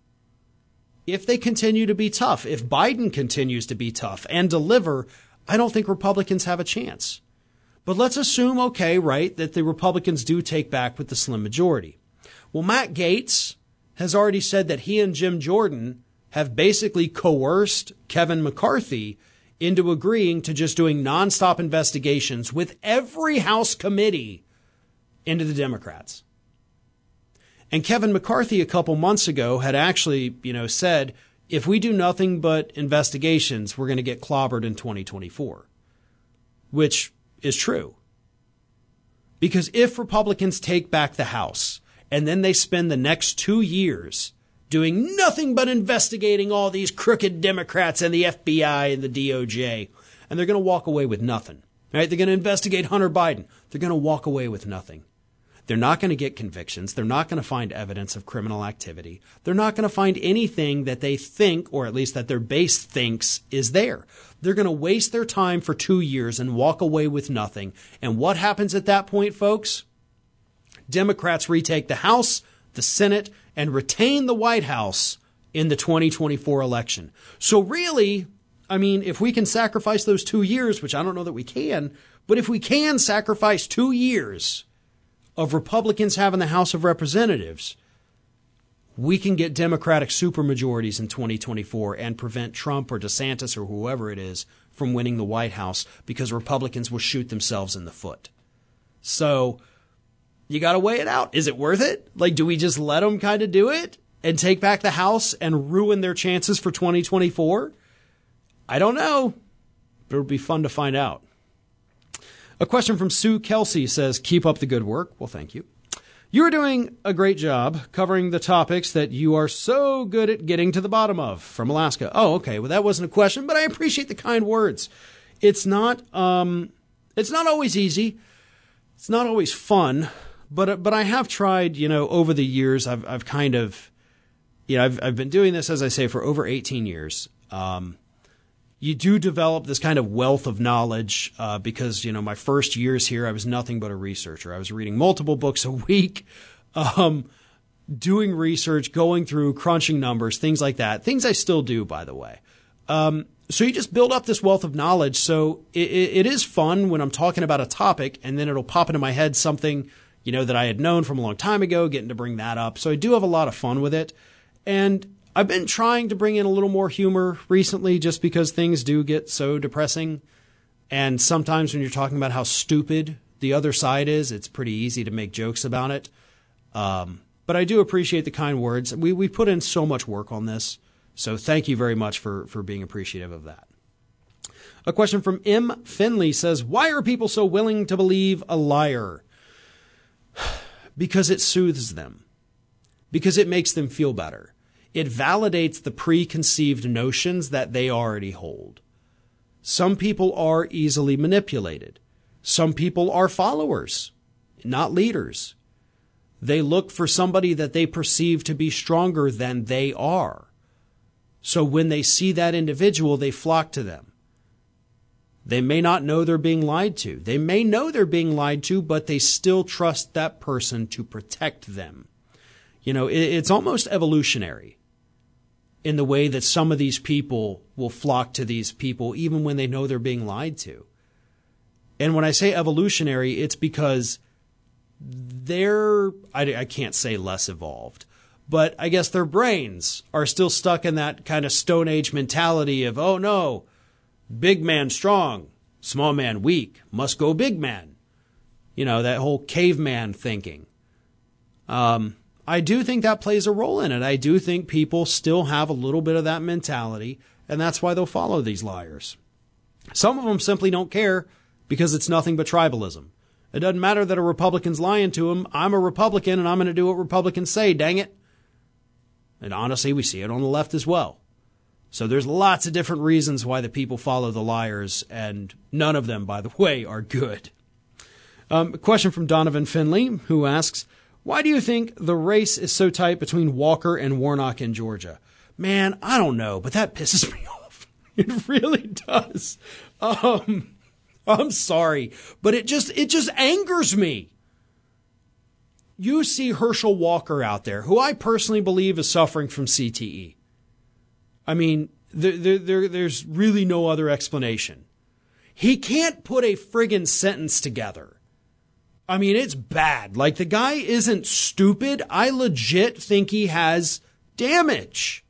If they continue to be tough, if Biden continues to be tough and deliver, I don't think Republicans have a chance. But let's assume, okay, right, that the Republicans do take back with the slim majority. Well, Matt Gaetz has already said that he and Jim Jordan have basically coerced Kevin McCarthy into agreeing to just doing nonstop investigations with every House committee into the Democrats. And Kevin McCarthy a couple months ago had actually, you know, said if we do nothing but investigations, we're going to get clobbered in twenty twenty-four, which is true. Because if Republicans take back the House and then they spend the next two years doing nothing but investigating all these crooked Democrats and the F B I and the D O J, and they're going to walk away with nothing, right? They're going to investigate Hunter Biden. They're going to walk away with nothing. They're not going to get convictions. They're not going to find evidence of criminal activity. They're not going to find anything that they think, or at least that their base thinks, is there. They're going to waste their time for two years and walk away with nothing. And what happens at that point, folks? Democrats retake the House, the Senate, and retain the White House in the twenty twenty-four election. So really, I mean, if we can sacrifice those two years, which I don't know that we can, but if we can sacrifice two years of Republicans having the House of Representatives, we can get Democratic supermajorities in twenty twenty-four and prevent Trump or DeSantis or whoever it is from winning the White House, because Republicans will shoot themselves in the foot. So you got to weigh it out. Is it worth it? Like, do we just let them kind of do it and take back the House and ruin their chances for twenty twenty-four? I don't know, but it'll be fun to find out. A question from Sue Kelsey says, keep up the good work. Well, thank you. You are doing a great job covering the topics that you are so good at getting to the bottom of. From Alaska. Oh, okay. Well, that wasn't a question, but I appreciate the kind words. It's not, um, it's not always easy. It's not always fun, but, but I have tried, you know, over the years, I've, I've kind of, you know, I've, I've been doing this, as I say, for over eighteen years. Um, You do develop this kind of wealth of knowledge uh, because, you know, my first years here, I was nothing but a researcher. I was reading multiple books a week, um, doing research, going through, crunching numbers, things like that. Things I still do, by the way. Um, so you just build up this wealth of knowledge. So it, it is fun when I'm talking about a topic and then it'll pop into my head something, you know, that I had known from a long time ago, getting to bring that up. So I do have a lot of fun with it. And I've been trying to bring in a little more humor recently just because things do get so depressing. And sometimes when you're talking about how stupid the other side is, it's pretty easy to make jokes about it. Um, but I do appreciate the kind words. We we put in so much work on this. So thank you very much for, for being appreciative of that. A question from M. Finley says, why are people so willing to believe a liar? Because it soothes them. Because it makes them feel better. It validates the preconceived notions that they already hold. Some people are easily manipulated. Some people are followers, not leaders. They look for somebody that they perceive to be stronger than they are. So when they see that individual, they flock to them. They may not know they're being lied to. They may know they're being lied to, but they still trust that person to protect them. You know, it's almost evolutionary in the way that some of these people will flock to these people even when they know they're being lied to. And when I say evolutionary, it's because they're, I, I can't say less evolved, but I guess their brains are still stuck in that kind of Stone Age mentality of, oh no, big man strong, small man weak, must go big man. You know, that whole caveman thinking. Um, I do think that plays a role in it. I do think people still have a little bit of that mentality, and that's why they'll follow these liars. Some of them simply don't care because it's nothing but tribalism. It doesn't matter that a Republican's lying to them. I'm a Republican, and I'm going to do what Republicans say, dang it. And honestly, we see it on the left as well. So there's lots of different reasons why the people follow the liars, and none of them, by the way, are good. Um, a question from Donovan Finley, who asks, why do you think the race is so tight between Walker and Warnock in Georgia? Man, I don't know, but that pisses me off. It really does. Um, I'm sorry, but it just it just angers me. You see Herschel Walker out there, who I personally believe is suffering from C T E. I mean, there, there, there, there's really no other explanation. He can't put a friggin' sentence together. I mean, it's bad. Like, the guy isn't stupid. I legit think he has damage.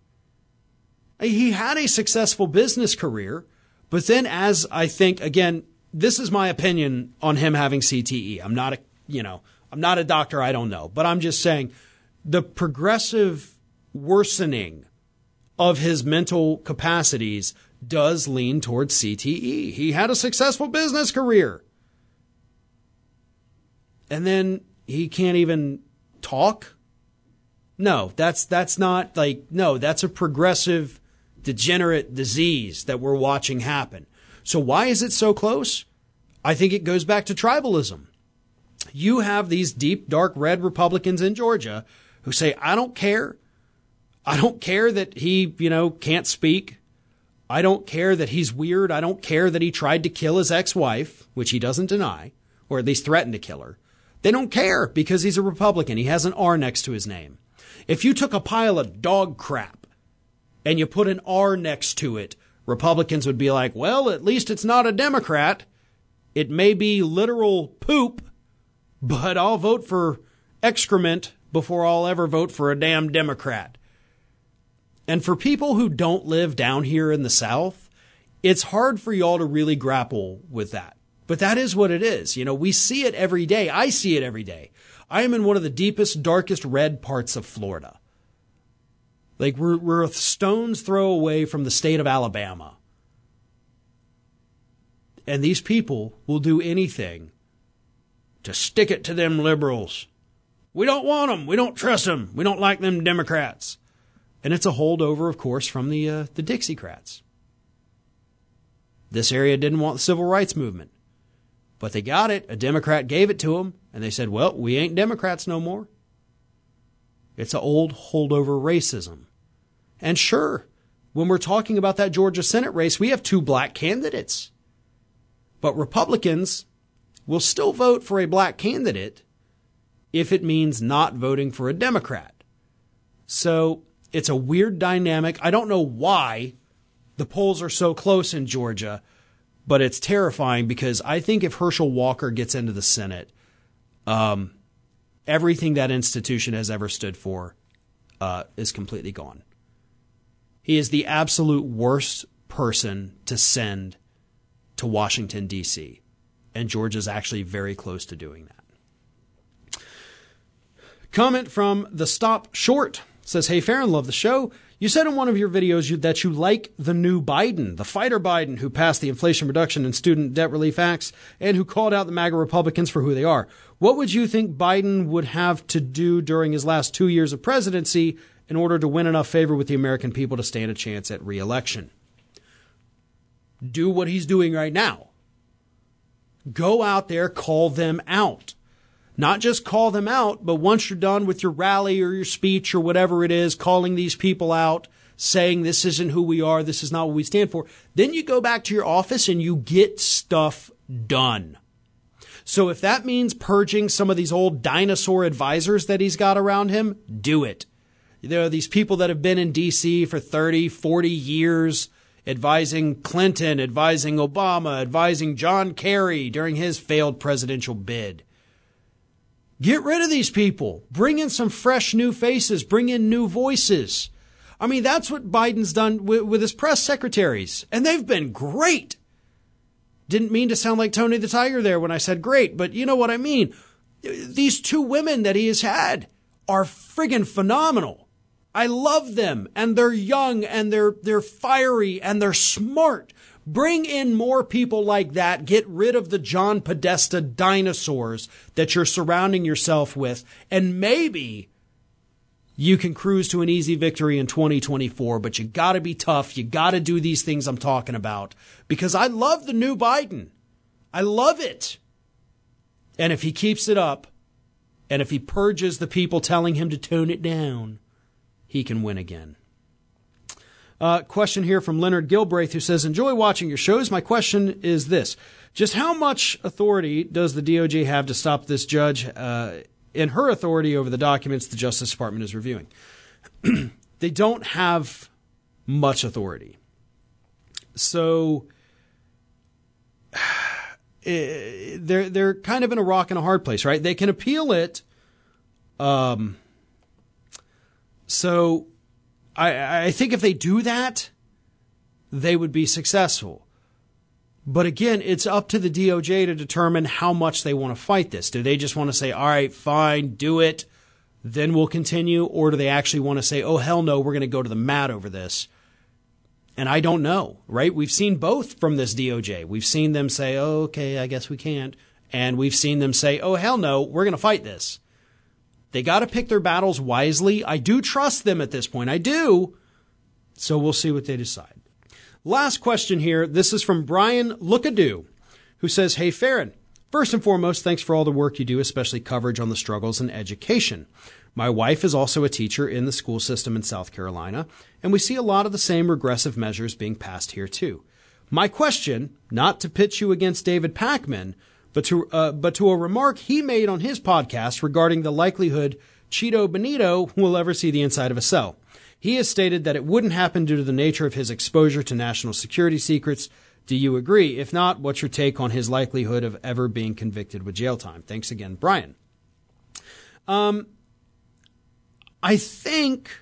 He had a successful business career, but then as I think, again, this is my opinion on him having C T E. I'm not a, you know, I'm not a doctor. I don't know, but I'm just saying the progressive worsening of his mental capacities does lean towards C T E. He had a successful business career. And then he can't even talk? No, that's that's not like, no, that's a progressive, degenerate disease that we're watching happen. So why is it so close? I think it goes back to tribalism. You have these deep, dark red Republicans in Georgia who say, I don't care. I don't care that he, you know, can't speak. I don't care that he's weird. I don't care that he tried to kill his ex-wife, which he doesn't deny, or at least threatened to kill her. They don't care because he's a Republican. He has an R next to his name. If you took a pile of dog crap and you put an R next to it, Republicans would be like, well, at least it's not a Democrat. It may be literal poop, but I'll vote for excrement before I'll ever vote for a damn Democrat. And for people who don't live down here in the South, it's hard for y'all to really grapple with that. But that is what it is. You know, we see it every day. I see it every day. I am in one of the deepest, darkest red parts of Florida. Like we're, we're a stone's throw away from the state of Alabama. And these people will do anything to stick it to them liberals. We don't want them. We don't trust them. We don't like them Democrats. And it's a holdover, of course, from the uh, the Dixiecrats. This area didn't want the civil rights movement. But they got it. A Democrat gave it to them. And they said, well, we ain't Democrats no more. It's an old holdover racism. And sure, when we're talking about that Georgia Senate race, we have two black candidates. But Republicans will still vote for a black candidate if it means not voting for a Democrat. So it's a weird dynamic. I don't know why the polls are so close in Georgia, but it's terrifying because I think if Herschel Walker gets into the Senate, um, everything that institution has ever stood for uh, is completely gone. He is the absolute worst person to send to Washington, D C, and Georgia's actually very close to doing that. Comment from The Stop Short says, hey, Farron, love the show. You said in one of your videos you, that you like the new Biden, the fighter Biden who passed the Inflation Reduction and Student Debt Relief Acts and who called out the MAGA Republicans for who they are. What would you think Biden would have to do during his last two years of presidency in order to win enough favor with the American people to stand a chance at re-election? Do what he's doing right now. Go out there, call them out. Not just call them out, but once you're done with your rally or your speech or whatever it is, calling these people out, saying this isn't who we are, this is not what we stand for, then you go back to your office and you get stuff done. So if that means purging some of these old dinosaur advisors that he's got around him, do it. There are these people that have been in D C for thirty, forty years, advising Clinton, advising Obama, advising John Kerry during his failed presidential bid. Get rid of these people. Bring in some fresh new faces. Bring in new voices. I mean, that's what Biden's done with, with his press secretaries, and they've been great. Didn't mean to sound like Tony the Tiger there when I said great, but you know what I mean. These two women that he has had are friggin' phenomenal. I love them, and they're young, and they're they're fiery, and they're smart. Bring in more people like that. Get rid of the John Podesta dinosaurs that you're surrounding yourself with, and maybe you can cruise to an easy victory in twenty twenty-four, but you got to be tough. You got to do these things I'm talking about, because I love the new Biden. I love it. And if he keeps it up, and if he purges the people telling him to tone it down, he can win again. Uh, question here from Leonard Gilbraith, who says, enjoy watching your shows. My question is this. Just how much authority does the D O J have to stop this judge uh, in her authority over the documents the Justice Department is reviewing? They don't have much authority. So they're, they're kind of in a rock and a hard place, right? They can appeal it. Um, so I, I think if they do that, they would be successful. But again, it's up to the D O J to determine how much they want to fight this. Do they just want to say, all right, fine, do it. then we'll continue? Or do they actually want to say, oh, hell no, we're going to go to the mat over this? And I don't know, right? We've seen both from this D O J. We've seen them say, oh, okay, I guess we can't. And we've seen them say, oh, hell no, we're going to fight this. They got to pick their battles wisely. I do trust them at this point. I do. So we'll see what they decide. Last question here. This is from Brian Lookadoo, who says, hey, Farron, first and foremost, thanks for all the work you do, especially coverage on the struggles in education. My wife is also a teacher in the school system in South Carolina, and we see a lot of the same regressive measures being passed here too. My question, not to pitch you against David Pakman, but to uh, but to a remark he made on his podcast regarding the likelihood Cheeto Benito will ever see the inside of a cell. He has stated that it wouldn't happen due to the nature of his exposure to national security secrets. Do you agree? If not, what's your take on his likelihood of ever being convicted with jail time? Thanks again, Brian. Um, I think,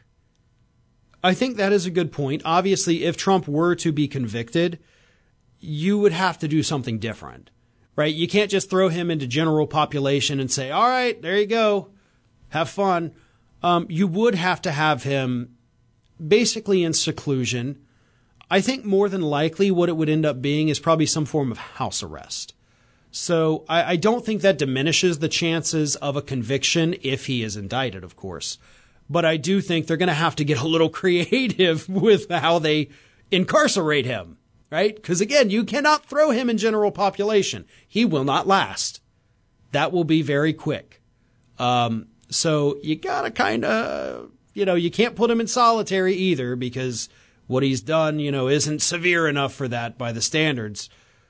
I think that is a good point. Obviously, if Trump were to be convicted, you would have to do something different. Right? You can't just throw him into general population and say, all right, there you go. Have fun. Um, you would have to have him basically in seclusion. I think more than likely what it would end up being is probably some form of house arrest. So I, I don't think that diminishes the chances of a conviction if he is indicted, of course. But I do think they're going to have to get a little creative with how they incarcerate him. Right? Because again, you cannot throw him in general population. He will not last. That will be very quick. Um, so you gotta kind of, you know, you can't put him in solitary either because what he's done, you know, isn't severe enough for that by the standards.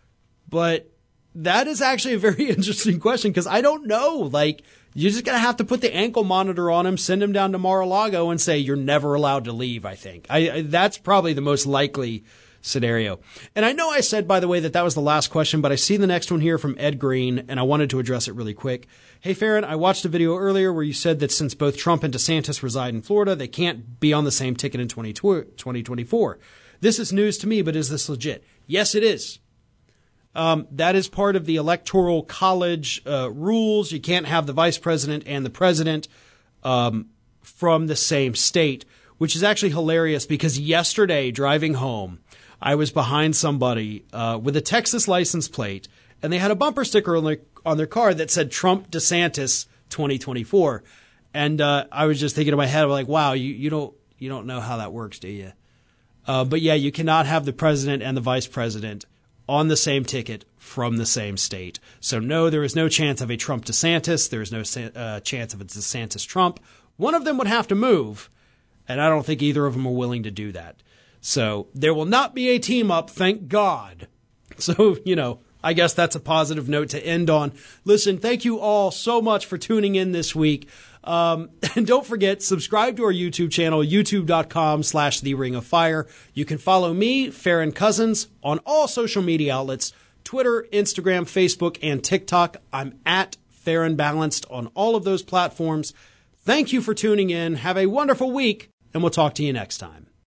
But that is actually a very interesting question because I don't know. Like, you're just going to have to put the ankle monitor on him, send him down to Mar-a-Lago and say, you're never allowed to leave, I think. I, I that's probably the most likely scenario. And I know I said, by the way, that that was the last question, but I see the next one here from Ed Green, and I wanted to address it really quick. Hey, Farron, I watched a video earlier where you said that since both Trump and DeSantis reside in Florida, they can't be on the same ticket in twenty twenty-four. This is news to me, but is this legit? Yes, it is. Um, that is part of the Electoral College uh, rules. You can't have the vice president and the president um, from the same state, which is actually hilarious because yesterday driving home, I was behind somebody uh, with a Texas license plate, and they had a bumper sticker on their on their car that said Trump DeSantis twenty twenty-four. And uh, I was just thinking in my head, I'm like, wow, you, you don't you don't know how that works, do you? Uh, but yeah, you cannot have the president and the vice president on the same ticket from the same state. So no, there is no chance of a Trump DeSantis. There is no uh, chance of a DeSantis Trump. One of them would have to move, and I don't think either of them are willing to do that. So there will not be a team up, thank God. So, you know, I guess that's a positive note to end on. Listen, thank you all so much for tuning in this week. Um, and don't forget, subscribe to our YouTube channel, youtube.com slash The Ring of Fire. You can follow me, Farron Cousins, on all social media outlets, Twitter, Instagram, Facebook, and TikTok. I'm at Farron Balanced on all of those platforms. Thank you for tuning in. Have a wonderful week, and we'll talk to you next time.